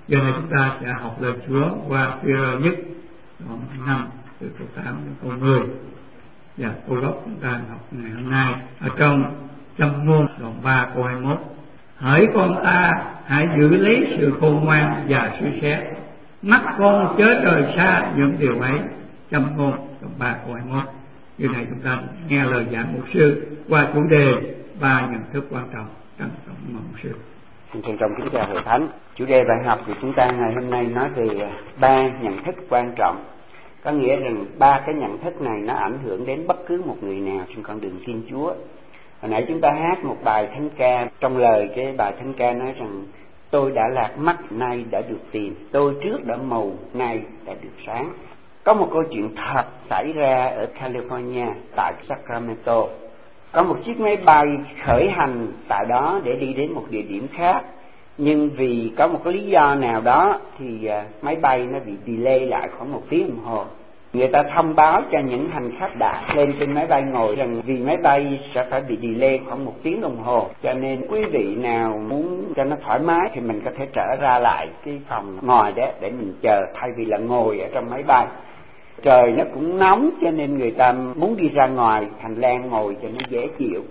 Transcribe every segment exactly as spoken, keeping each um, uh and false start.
Giờ này chúng ta sẽ học lời Chúa qua Phi-e-rơ nhất đoạn năm từ câu tám đến câu mười. Và câu gốc chúng ta học ngày hôm nay ở trong Châm ngôn đoạn ba câu hai mươi mốt. Hỡi con ta, hãy giữ lấy sự khôn ngoan và suy xét, mắt con chớ rời xa những điều ấy. Châm ngôn đoạn ba câu hai mươi mốt. Như này chúng ta nghe lời giảng mục sư qua chủ đề ba nhận thức quan trọng. Trân trọng mời mục sư. Xin trân trọng kính chào hội thánh. Chủ đề bài học của chúng ta ngày hôm nay nói về ba nhận thức quan trọng. Có nghĩa rằng ba cái nhận thức này nó ảnh hưởng đến bất cứ một người nào trên con đường Thiên Chúa. Hồi nãy chúng ta hát một bài thánh ca, trong lời cái bài thánh ca nói rằng tôi đã lạc mắt, nay đã được tìm, tôi trước đã mù, nay đã được sáng. Có một câu chuyện thật xảy ra ở California, tại Sacramento. Có một chiếc máy bay khởi hành tại đó để đi đến một địa điểm khác, nhưng vì có một cái lý do nào đó thì máy bay nó bị delay lại khoảng một tiếng đồng hồ. Người ta thông báo cho những hành khách đã lên trên máy bay ngồi rằng vì máy bay sẽ phải bị delay khoảng một tiếng đồng hồ, cho nên quý vị nào muốn cho nó thoải mái thì mình có thể trở ra lại cái phòng ngồi đó để mình chờ, thay vì là ngồi ở trong máy bay. Trời nó cũng nóng cho nên người ta muốn đi ra ngoài hành lang ngồi cho nó dễ chịu.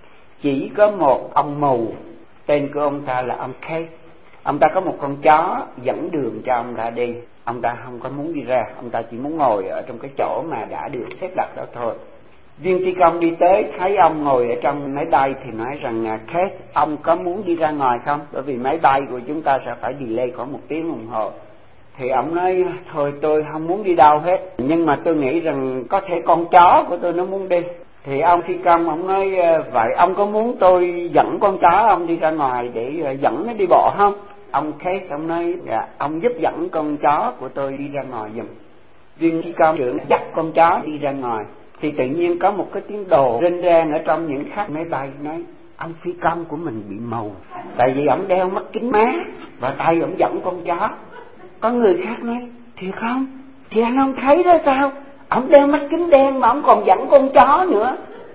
Chỉ có một ông mù, tên của ông ta là ông Kate. Ông ta có một con chó dẫn đường cho ông ta đi. Ông ta không có muốn đi ra, ông ta chỉ muốn ngồi ở trong cái chỗ mà đã được xếp đặt đó thôi. Viên phi công đi tới thấy ông ngồi ở trong máy bay thì nói rằng Kate, ông có muốn đi ra ngoài không? Bởi vì máy bay của chúng ta sẽ phải delay khoảng một tiếng đồng hồ. Thì ông nói thôi tôi không muốn đi đâu hết, nhưng mà tôi nghĩ rằng có thể con chó của tôi nó muốn đi. Thì ông phi công ông nói vậy ông có muốn tôi dẫn con chó ông đi ra ngoài để dẫn nó đi bộ không? Ông Kate ông nói dạ, ông giúp dẫn con chó của tôi đi ra ngoài giùm. Viên phi công trưởng dắt con chó đi ra ngoài thì tự nhiên có một cái tiếng đồ rên rang ở trong những khách máy bay nói ông phi công của mình bị mù, tại vì ông đeo mắt kính má và tay ông dẫn con chó. Có người khác nói thiệt không? Thì anh không thấy đó sao? Ông đeo mắt kính đen mà ông còn dẫn con chó nữa.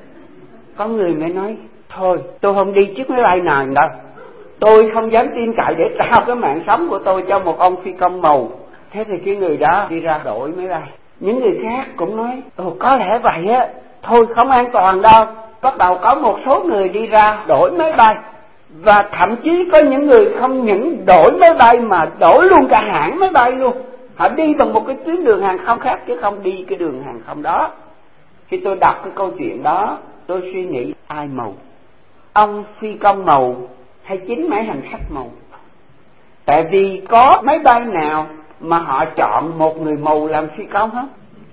Có người mới nói thôi tôi không đi chiếc máy bay nào đâu, tôi không dám tin cậy để trao cái mạng sống của tôi cho một ông phi công mù. Thế thì cái người đó đi ra đổi máy bay. Những người khác cũng nói ồ có lẽ vậy á, thôi không an toàn đâu. Bắt đầu có một số người đi ra đổi máy bay, và thậm chí có những người không những đổi máy bay mà đổi luôn cả hãng máy bay luôn. Họ đi bằng một cái tuyến đường hàng không khác chứ không đi cái đường hàng không đó. Khi tôi đọc cái câu chuyện đó, tôi suy nghĩ ai mù? Ông phi công mù hay chính mấy hành khách mù? Tại vì có máy bay nào mà họ chọn một người mù làm phi công hết?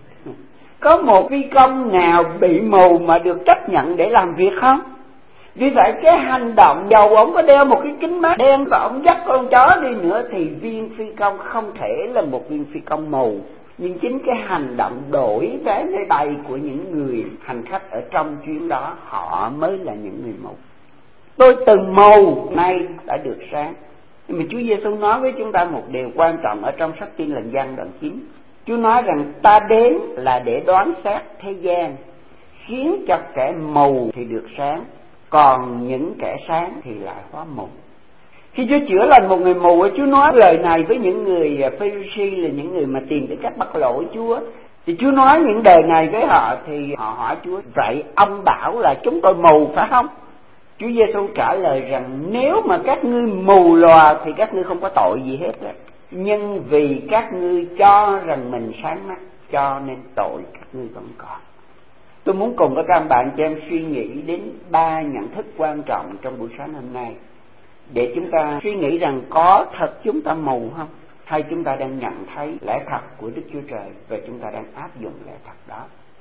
Có một phi công nào bị mù mà được chấp nhận để làm việc không? Vì vậy cái hành động dầu ông có đeo một cái kính mát đen và ông dắt con chó đi nữa thì viên phi công không thể là một viên phi công mù. Nhưng chính cái hành động đổi vé máy bay của những người hành khách ở trong chuyến đó, họ mới là những người mù. Tôi từng mù, nay đã được sáng. Nhưng mà Chúa Giêsu nói với chúng ta một điều quan trọng ở trong sách Tin Lành Giăng đoạn chín. Chúa nói rằng ta đến là để đoán xét thế gian, khiến cho kẻ mù thì được sáng, còn những kẻ sáng thì lại hóa mù. Khi Chúa chữa lành một người mù, Chúa nói lời này với những người Pha-ri-si là những người mà tìm tới cách bắt lỗi Chúa. Thì Chúa nói những lời này với họ thì họ hỏi Chúa vậy ông bảo là chúng tôi mù phải không? Chúa Giêsu trả lời rằng nếu mà các ngươi mù lòa thì các ngươi không có tội gì hết đó. Nhưng vì các ngươi cho rằng mình sáng mắt cho nên tội các ngươi vẫn còn. Tôi muốn cùng với các bạn cho em suy nghĩ đến ba nhận thức quan trọng trong buổi sáng hôm nay, để chúng ta suy nghĩ rằng có thật chúng ta mù không, hay chúng ta đang nhận thấy lẽ thật của Đức Chúa Trời và chúng ta đang áp dụng lẽ thật đó.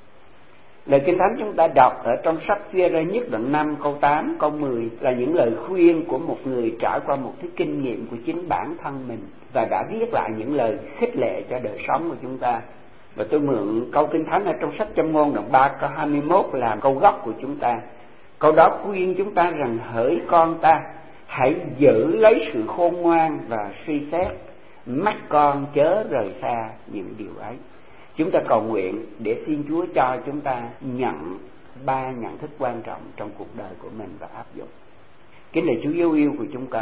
Lời Kinh Thánh chúng ta đọc ở trong sách Phi-e-rơ nhất đoạn năm câu tám, câu mười là những lời khuyên của một người trải qua một cái kinh nghiệm của chính bản thân mình và đã viết lại những lời khích lệ cho đời sống của chúng ta. Và tôi mượn câu Kinh Thánh ở trong sách Châm ngôn đoạn ba câu hai mươi mốt làm câu gốc của chúng ta. Câu đó khuyên chúng ta rằng hỡi con ta, hãy giữ lấy sự khôn ngoan và suy xét, mắt con chớ rời xa những điều ấy. Chúng ta cầu nguyện để xin Chúa cho chúng ta nhận ba nhận thức quan trọng trong cuộc đời của mình và áp dụng. Kính lạy Chúa yêu yêu của chúng con,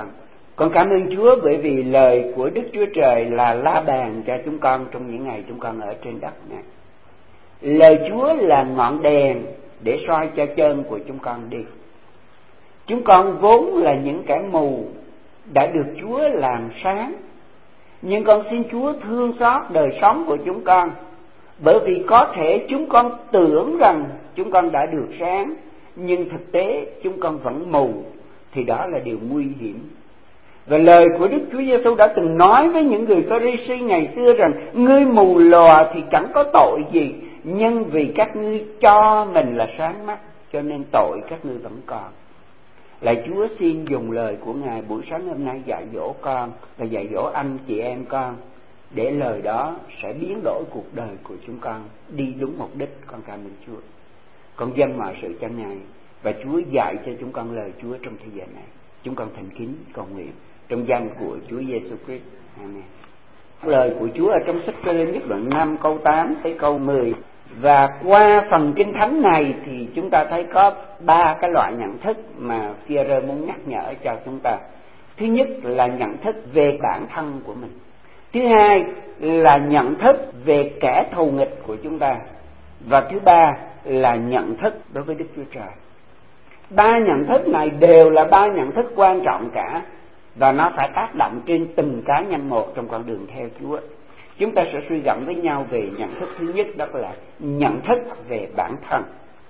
Con cảm ơn Chúa bởi vì lời của Đức Chúa Trời là la bàn cho chúng con trong những ngày chúng con ở trên đất này. Lời Chúa là ngọn đèn để soi cho chân của chúng con đi. Chúng con vốn là những kẻ mù đã được Chúa làm sáng, nhưng con xin Chúa thương xót đời sống của chúng con, bởi vì có thể chúng con tưởng rằng chúng con đã được sáng, nhưng thực tế chúng con vẫn mù, thì đó là điều nguy hiểm. Và lời của Đức Chúa Giêsu đã từng nói với những người Pha-ri-si ngày xưa rằng: ngươi mù lòa thì chẳng có tội gì, nhưng vì các ngươi cho mình là sáng mắt, cho nên tội các ngươi vẫn còn. Lạy Chúa, xin dùng lời của Ngài buổi sáng hôm nay dạy dỗ con và dạy dỗ anh chị em con, để lời đó sẽ biến đổi cuộc đời của chúng con đi đúng mục đích. Con cảm ơn Chúa. Con dâng mọi sự cho Ngài, và Chúa dạy cho chúng con lời Chúa trong thời gian này. Chúng con thành kính cầu nguyện trong danh của Chúa Giêsu Christ. Amen. Lời của Chúa ở trong sách Cô-rinh nhất đoạn năm câu tám tới câu mười. Và qua phần kinh thánh này thì chúng ta thấy có ba cái loại nhận thức mà Phi-e-rơ muốn nhắc nhở cho chúng ta. Thứ nhất là nhận thức về bản thân của mình. Thứ hai là nhận thức về kẻ thù nghịch của chúng ta. Và thứ ba là nhận thức đối với Đức Chúa Trời. Ba nhận thức này đều là ba nhận thức quan trọng cả, và nó phải tác động trên từng cá nhân một trong con đường theo Chúa. Chúng ta sẽ suy gẫm với nhau về nhận thức thứ nhất, đó là nhận thức về bản thân.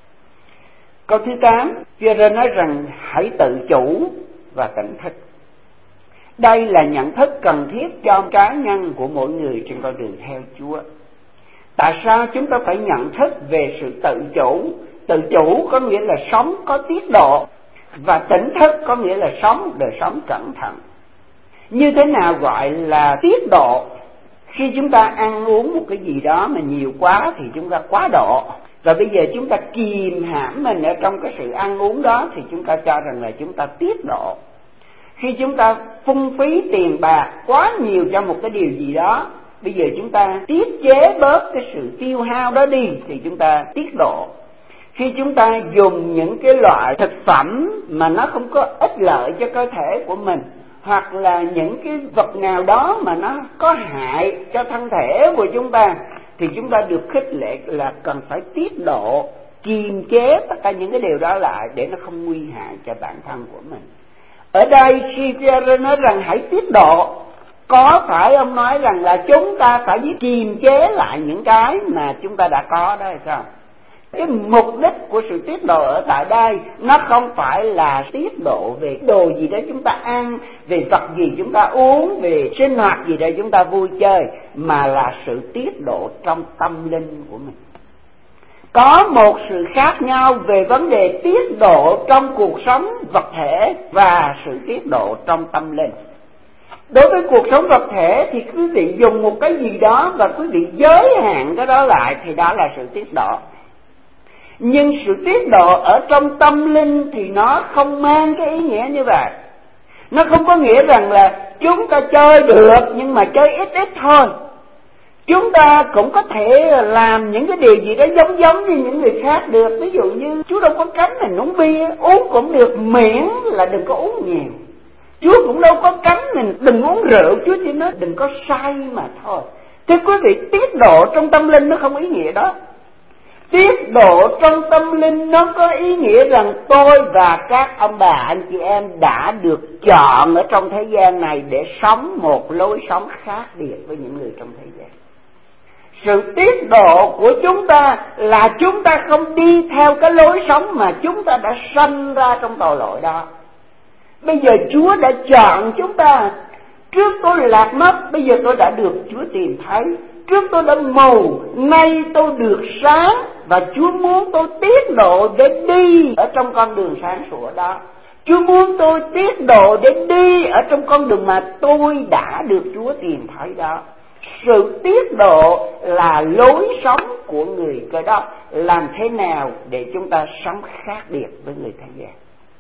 Câu thứ tám, Phi-e-rơ nói rằng hãy tự chủ và tỉnh thức. Đây là nhận thức cần thiết cho cá nhân của mỗi người trên con đường theo Chúa. Tại sao chúng ta phải nhận thức về sự tự chủ? Tự chủ có nghĩa là sống có tiết độ, và tỉnh thức có nghĩa là sống đời sống cẩn thận. Như thế nào gọi là tiết độ? Khi chúng ta ăn uống một cái gì đó mà nhiều quá thì chúng ta quá độ, và bây giờ chúng ta kìm hãm mình ở trong cái sự ăn uống đó thì chúng ta cho rằng là chúng ta tiết độ. Khi chúng ta phung phí tiền bạc quá nhiều cho một cái điều gì đó, bây giờ chúng ta tiết chế bớt cái sự tiêu hao đó đi thì chúng ta tiết độ. Khi chúng ta dùng những cái loại thực phẩm mà nó không có ích lợi cho cơ thể của mình, hoặc là những cái vật nào đó mà nó có hại cho thân thể của chúng ta, thì chúng ta được khích lệ là cần phải tiết độ, kiềm chế tất cả những cái điều đó lại để nó không nguy hại cho bản thân của mình. Ở đây khi Phi-e-rơ nói rằng hãy tiết độ, có phải ông nói rằng là chúng ta phải kiềm chế lại những cái mà chúng ta đã có đó hay sao? Cái mục đích của sự tiết độ ở tại đây nó không phải là tiết độ về đồ gì đó chúng ta ăn, về vật gì chúng ta uống, về sinh hoạt gì đó chúng ta vui chơi, mà là sự tiết độ trong tâm linh của mình. Có một sự khác nhau về vấn đề tiết độ trong cuộc sống vật thể và sự tiết độ trong tâm linh. Đối với cuộc sống vật thể thì quý vị dùng một cái gì đó và quý vị giới hạn cái đó lại thì đó là sự tiết độ. Nhưng sự tiết độ ở trong tâm linh thì nó không mang cái ý nghĩa như vậy. Nó không có nghĩa rằng là chúng ta chơi được nhưng mà chơi ít ít thôi. Chúng ta cũng có thể làm những cái điều gì đó giống giống như những người khác được. Ví dụ như Chúa đâu có cấm mình uống bia, uống cũng được, miễn là đừng có uống nhiều. Chúa cũng đâu có cấm mình đừng uống rượu, Chúa chỉ nói đừng có say mà thôi. Thưa quý vị, tiết độ trong tâm linh nó không ý nghĩa đó. Tiết độ trong tâm linh nó có ý nghĩa rằng tôi và các ông bà anh chị em đã được chọn ở trong thế gian này để sống một lối sống khác biệt với những người trong thế gian. Sự tiết độ của chúng ta là chúng ta không đi theo cái lối sống mà chúng ta đã sanh ra trong tội lỗi đó. Bây giờ Chúa đã chọn chúng ta. Trước tôi lạc mất, bây giờ tôi đã được Chúa tìm thấy. Trước tôi đã mù, nay tôi được sáng, và Chúa muốn tôi tiết độ để đi ở trong con đường sáng sủa đó. Chúa muốn tôi tiết độ để đi ở trong con đường mà tôi đã được Chúa tìm thấy đó. Sự tiết độ là lối sống của người Cơ Đốc. Làm thế nào để chúng ta sống khác biệt với người thế gian?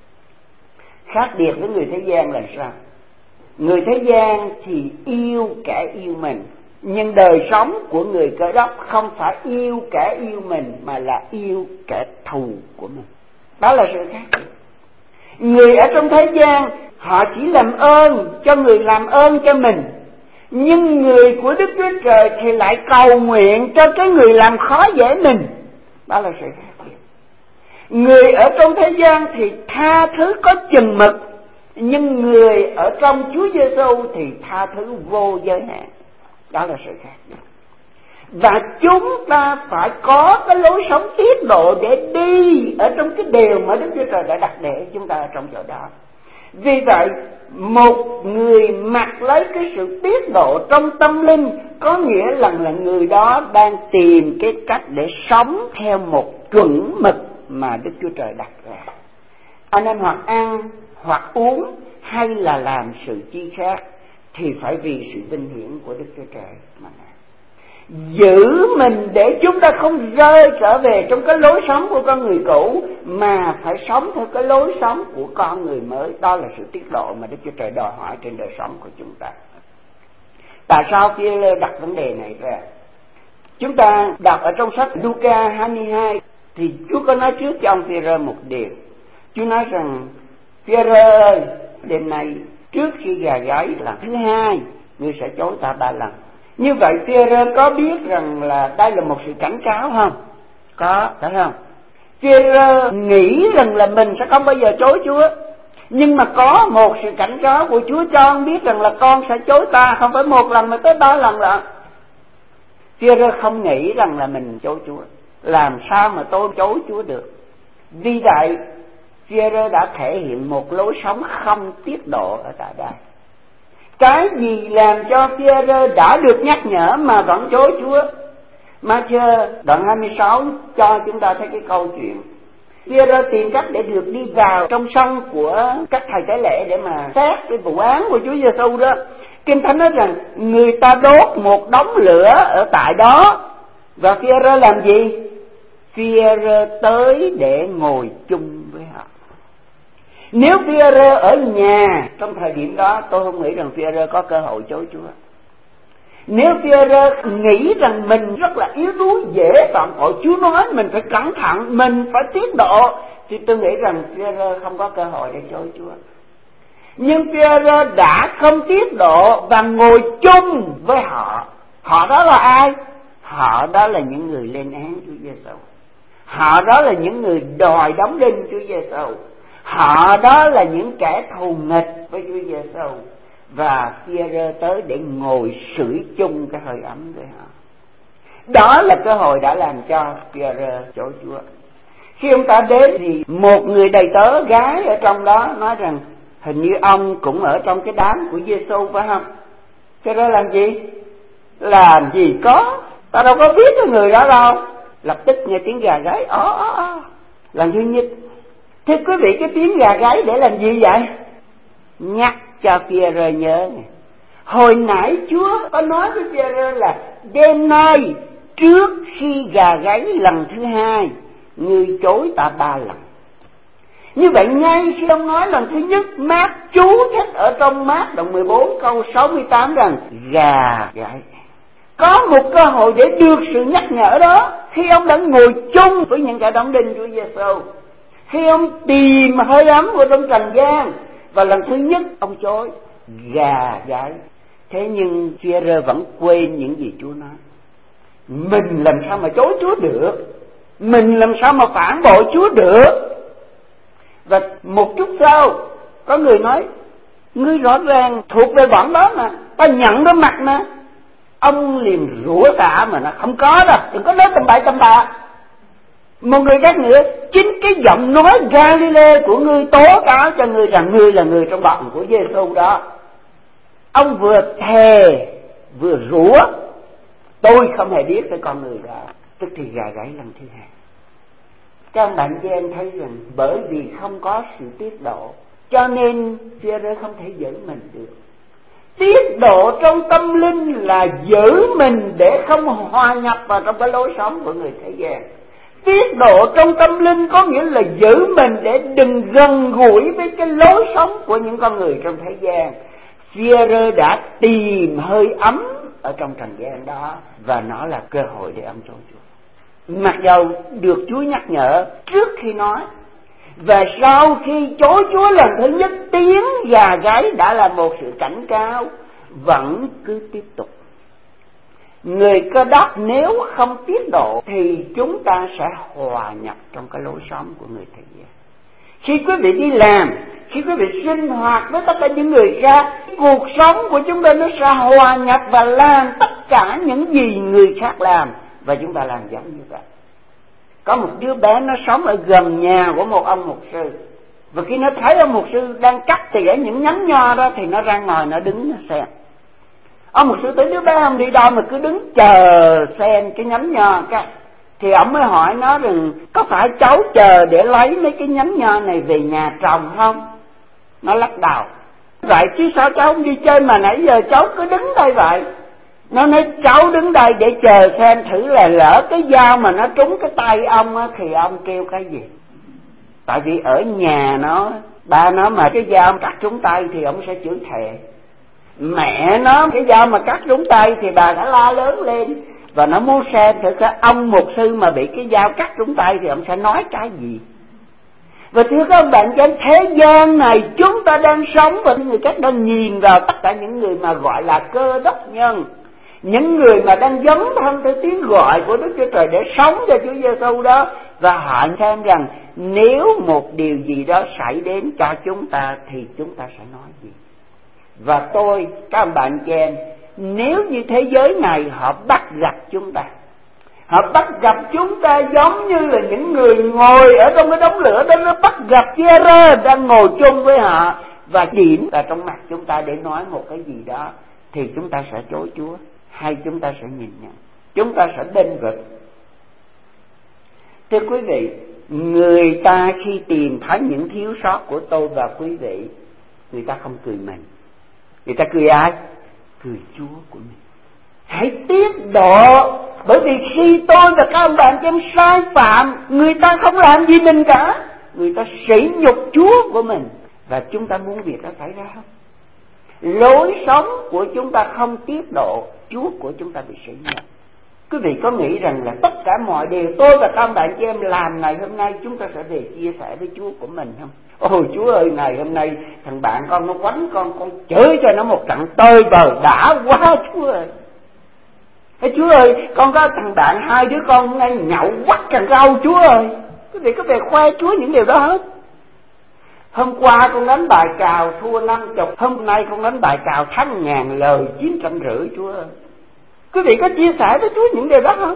Khác biệt với người thế gian là sao? Người thế gian thì yêu kẻ yêu mình, nhưng đời sống của người Cơ Đốc không phải yêu kẻ yêu mình mà là yêu kẻ thù của mình. Đó là sự khác biệt. Người ở trong thế gian họ chỉ làm ơn cho người làm ơn cho mình, nhưng người của Đức Chúa Trời thì lại cầu nguyện cho cái người làm khó dễ mình. Đó là sự khác biệt. Người ở trong thế gian thì tha thứ có chừng mực, nhưng người ở trong Chúa Giêsu thì tha thứ vô giới hạn. Đó là sự khác biệt. Và chúng ta phải có cái lối sống tiết độ để đi ở trong cái điều mà Đức Chúa Trời đã đặt để chúng ta ở trong chỗ đó. Vì vậy, một người mặc lấy cái sự tiết độ trong tâm linh có nghĩa là, là người đó đang tìm cái cách để sống theo một chuẩn mực mà Đức Chúa Trời đặt ra. Anh em hoặc ăn, hoặc uống, hay là làm sự chi khác thì phải vì sự vinh hiển của Đức Chúa Trời mà làm. Giữ mình để chúng ta không rơi trở về trong cái lối sống của con người cũ, mà phải sống theo cái lối sống của con người mới. Đó là sự tiết độ mà Đức Chúa Trời đòi hỏi trên đời sống của chúng ta. Tại sao Phi-e-rơ đặt vấn đề này ra? Chúng ta đọc ở trong sách Luca hai mươi hai thì Chúa có nói trước cho ông Phi-e-rơ một điều. Chúa nói rằng: Phi-e-rơ ơi, đêm nay trước khi gà gáy lần thứ hai, ngươi sẽ chối ta ba lần. Như vậy Phi-e-rơ có biết rằng là đây là một sự cảnh cáo không? Có, phải không? Phi-e-rơ nghĩ rằng là mình sẽ không bao giờ chối Chúa, nhưng mà có một sự cảnh cáo của Chúa cho ông biết rằng là con sẽ chối ta, không phải một lần mà tới ba lần lận. Phi-e-rơ không nghĩ rằng là mình chối Chúa. Làm sao mà tôi chối Chúa được? Vì vậy Phi-e-rơ đã thể hiện một lối sống không tiết độ ở tại đây. Cái gì làm cho Phi-e-rơ đã được nhắc nhở mà vẫn chối Chúa? Ma-thi-ơ đoạn hai mươi sáu cho chúng ta thấy cái câu chuyện Phi-e-rơ tìm cách để được đi vào trong sân của các thầy tế lễ để mà xét cái vụ án của Chúa Giêsu đó. Kinh Thánh nói rằng người ta đốt một đống lửa ở tại đó, và Phi-e-rơ làm gì? Phi-e-rơ tới để ngồi chung với họ. Nếu Phi-e-rơ ở nhà trong thời điểm đó, tôi không nghĩ rằng Phi-e-rơ có cơ hội chối Chúa. Nếu Phi-e-rơ nghĩ rằng mình rất là yếu đuối, dễ phạm tội, Chúa nói mình phải cẩn thận, mình phải tiết độ, thì tôi nghĩ rằng Phi-e-rơ không có cơ hội để chối Chúa. Nhưng Phi-e-rơ đã không tiết độ và ngồi chung với họ. Họ đó là ai? Họ đó là những người lên án Chúa Giêsu. Họ đó là những người đòi đóng đinh Chúa Giêsu. Họ đó là những kẻ thù nghịch với Chúa Giêsu. Và Phi-e-rơ tới để ngồi sưởi chung cái hơi ấm với họ. Đó là cơ hội đã làm cho Phi-e-rơ chối Chúa. Khi ông ta đến thì một người đầy tớ gái ở trong đó nói rằng hình như ông cũng ở trong cái đám của Giêsu phải không? Phi-e-rơ làm gì? Làm gì có, ta đâu có biết cái người đó đâu. Lập tức nghe tiếng gà gáy. Ó ó ó. Lần thứ nhất. Thưa quý vị, cái tiếng gà gáy để làm gì vậy? Nhắc cho Phi-e-rơ nhớ này. Hồi nãy Chúa có nói với Phi-e-rơ là đêm nay trước khi gà gáy lần thứ hai, ngươi chối ta ba lần. Như vậy ngay khi ông nói lần thứ nhất, Mát chú thích ở trong Mát đoạn mười bốn câu sáu mươi tám rằng gà gáy. Có một cơ hội để được sự nhắc nhở đó khi ông đã ngồi chung với những kẻ đóng đinh Chúa Giêsu, khi ông tìm hơi ấm của trong trần gian. Và lần thứ nhất ông chối, gà gáy. Thế nhưng Phi-e-rơ vẫn quên những gì Chúa nói. Mình làm sao mà chối Chúa được? Mình làm sao mà phản bội Chúa được? Và một chút sau có người nói, ngươi rõ ràng thuộc về bọn đó mà, ta nhận đó mặt mà. Ông liền rủa cả mà nó không có đâu, đừng có nói tầm bậy tầm bạ. Một người khác nữa, chính cái giọng nói Galile của ngươi tố cáo cho ngươi rằng ngươi là người trong bọn của Giêsu đó. Ông vừa thề vừa rủa, tôi không hề biết cái con người đó. Tức thì gà gáy lần thứ hai. Các bạn chị em thấy rằng bởi vì không có sự tiết độ, cho nên Phi-e-rơ không thể giữ mình được. Tiết độ trong tâm linh là giữ mình để không hòa nhập vào trong cái lối sống của người thế gian. Tiết độ trong tâm linh có nghĩa là giữ mình để đừng gần gũi với cái lối sống của những con người trong thế gian. Phi-e-rơ đã tìm hơi ấm ở trong trần gian đó, và nó là cơ hội để ông chối Chúa. Mặc dầu được Chúa nhắc nhở trước khi nói, Và sau khi chối Chúa lần thứ nhất, tiếng gà gáy đã là một sự cảnh cáo, vẫn cứ tiếp tục. Người Cơ Đốc nếu không tiết độ thì chúng ta sẽ hòa nhập trong cái lối sống của người thế gian. Khi quý vị đi làm, khi quý vị sinh hoạt với tất cả những người khác, cuộc sống của chúng ta nó sẽ hòa nhập và làm tất cả những gì người khác làm, và chúng ta làm giống như vậy. Có một đứa bé nó sống ở gần nhà của một ông mục sư, và khi nó thấy ông mục sư đang cắt tỉa những nhánh nho đó thì nó ra ngoài nó đứng nó xem. Ông mục sư tới đứa bé không đi đâu mà cứ đứng chờ xem cái nhánh nho cái. Thì ông mới hỏi nó rằng có phải cháu chờ để lấy mấy cái nhánh nho này về nhà trồng không? Nó lắc đầu. Vậy chứ sao cháu không đi chơi mà nãy giờ cháu cứ đứng đây vậy? Nó nói cháu đứng đây để chờ xem thử là lỡ cái dao mà nó trúng cái tay ông á, thì ông kêu cái gì. Tại vì ở nhà nó, ba nó mà cái dao cắt trúng tay thì ông sẽ chửi thề. Mẹ nó cái dao mà cắt trúng tay thì bà đã la lớn lên. Và nó muốn xem thử cái ông mục sư mà bị cái dao cắt trúng tay thì ông sẽ nói cái gì. Và thưa các bạn, trên thế gian này chúng ta đang sống, và người khác đang nhìn vào tất cả những người mà gọi là Cơ Đốc nhân, những người mà đang dấn thân theo tiếng gọi của Đức Chúa Trời để sống cho Chúa Giêsu đó, và họ xem rằng nếu một điều gì đó xảy đến cho chúng ta thì chúng ta sẽ nói gì. Và tôi, các bạn chị em, nếu như thế giới này họ bắt gặp chúng ta, họ bắt gặp chúng ta giống như là những người ngồi ở trong cái đống lửa đó, nó bắt gặp Chia-rơ đang ngồi chung với họ và điểm vào trong mặt chúng ta để nói một cái gì đó, thì chúng ta sẽ chối Chúa hay chúng ta sẽ nhìn nhận, chúng ta sẽ bênh vực. Thưa quý vị, người ta khi tìm thấy những thiếu sót của tôi và quý vị, người ta không cười mình, người ta cười ai? Cười Chúa của mình. Hãy tiết độ, bởi vì khi tôi và các ông bạn em sai phạm, người ta không làm gì mình cả, người ta sỉ nhục Chúa của mình, và chúng ta muốn việc đó xảy ra không? Lối sống của chúng ta không tiết độ, Chúa của chúng ta bị sỉ nhục. Quý vị có nghĩ rằng là tất cả mọi điều tôi và các bạn chị em làm ngày hôm nay chúng ta sẽ về chia sẻ với Chúa của mình không? Ôi Chúa ơi, ngày hôm nay thằng bạn con nó quánh con, con chửi cho nó một trận tơi bời đã quá Chúa ơi. Ê, Chúa ơi, con có thằng bạn hai đứa con ngay nhậu quắt càng rau Chúa ơi. Quý vị có về khoe Chúa những điều đó hết. Hôm qua con đánh bài cào thua năm chục, hôm nay con đánh bài cào thắng ngàn lời chín trăm rưỡi Chúa ơi. Quý vị có chia sẻ với Chúa những điều đó không?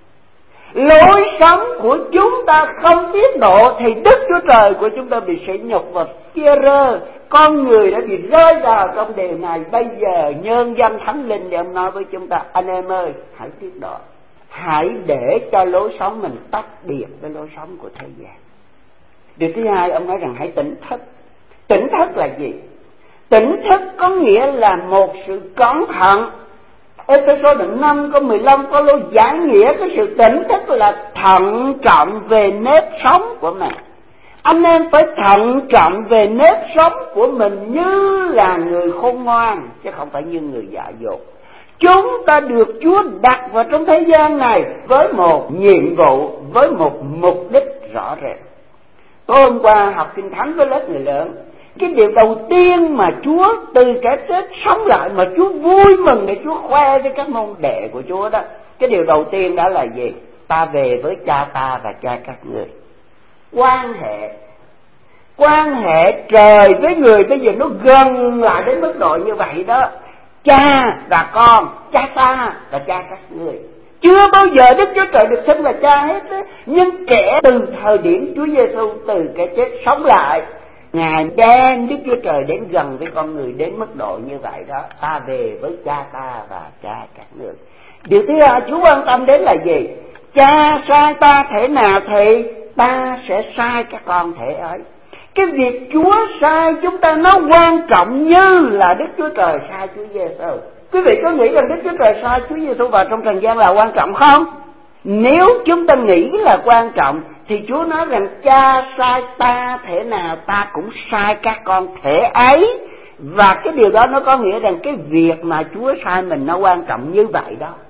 Lối sống của chúng ta không tiết độ thì Đức Chúa Trời của chúng ta bị sỉ nhục và chia rơ. Con người đã bị rơi vào trong điều này. Bây giờ nhân danh Thánh Linh để ông nói với chúng ta: anh em ơi, hãy tiết độ, hãy để cho lối sống mình tách biệt với lối sống của thế gian. Điều thứ hai, ông nói rằng hãy tỉnh thức. Tỉnh thức là gì? Tỉnh thức có nghĩa là một sự cẩn thận. Ê-phê-sô đoạn năm câu mười lăm có lối giải nghĩa cái sự tỉnh thức là thận trọng về nếp sống của mình. Anh em phải thận trọng về nếp sống của mình như là người khôn ngoan, chứ không phải như người dại dột. Chúng ta được Chúa đặt vào trong thế gian này với một nhiệm vụ, với một mục đích rõ rệt. Tối hôm qua học Kinh Thánh với lớp người lớn, cái điều đầu tiên mà Chúa từ cái chết sống lại mà Chúa vui mừng để Chúa khoe với các môn đệ của Chúa đó, cái điều đầu tiên đó là gì? Ta về với cha ta và cha các người. Quan hệ Quan hệ trời với người bây giờ nó gần lại đến mức độ như vậy đó. Cha và con, cha ta và cha các người. Chưa bao giờ Đức Chúa Trời được xưng là cha hết đó. Nhưng kể từ thời điểm Chúa Giêsu từ cái chết sống lại, Ngài đem Đức Chúa Trời đến gần với con người đến mức độ như vậy đó. Ta về với cha ta và cha các người. Điều thứ hai Chúa quan tâm đến là gì? Cha sai ta thể nào thì ta sẽ sai các con thể ấy. Cái việc Chúa sai chúng ta nó quan trọng như là Đức Chúa Trời sai Chúa Giêsu. Quý vị có nghĩ rằng Đức Chúa Trời sai Chúa Giêsu vào trong trần gian là quan trọng không? Nếu chúng ta nghĩ là quan trọng thì Chúa nói rằng cha sai ta thể nào ta cũng sai các con thể ấy. Và cái điều đó nó có nghĩa rằng cái việc mà Chúa sai mình nó quan trọng như vậy đó.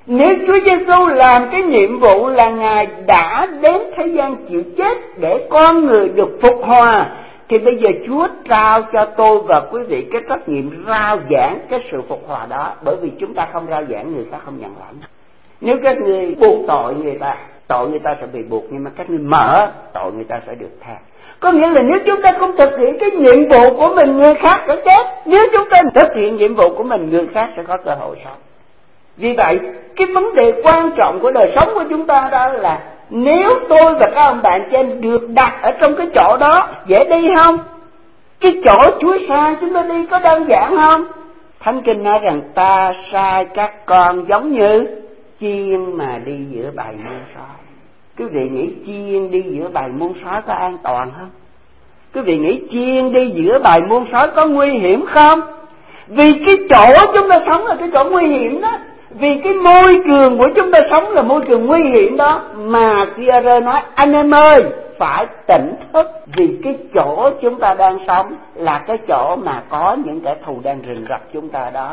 Nếu Chúa Giêsu làm cái nhiệm vụ là Ngài đã đến thế gian chịu chết để con người được phục hòa, thì bây giờ Chúa trao cho tôi và quý vị cái trách nhiệm rao giảng cái sự phục hòa đó. Bởi vì chúng ta không rao giảng, người ta không nhận lãnh. Nếu các người buộc tội người ta, tội người ta sẽ bị buộc, nhưng mà các người mở, tội người ta sẽ được tha. Có nghĩa là nếu chúng ta không thực hiện cái nhiệm vụ của mình, người khác sẽ chết. Nếu chúng ta thực hiện nhiệm vụ của mình, người khác sẽ có cơ hội sống. Vì vậy, cái vấn đề quan trọng của đời sống của chúng ta đó là nếu tôi và các ông bạn trên được đặt ở trong cái chỗ đó, dễ đi không? Cái chỗ Chúa sai chúng ta đi có đơn giản không? Thánh Kinh nói rằng ta sai các con giống như chiên mà đi giữa bầy muôn sói. Quý vị nghĩ chiên đi giữa bầy muôn sói có an toàn không? Quý vị nghĩ chiên đi giữa bầy muôn sói có nguy hiểm không? Vì cái chỗ chúng ta sống là cái chỗ nguy hiểm đó. Vì cái môi trường của chúng ta sống là môi trường nguy hiểm đó. Mà Pierre nói anh em ơi, phải tỉnh thức. Vì cái chỗ chúng ta đang sống là cái chỗ mà có những kẻ thù đang rình rập chúng ta đó.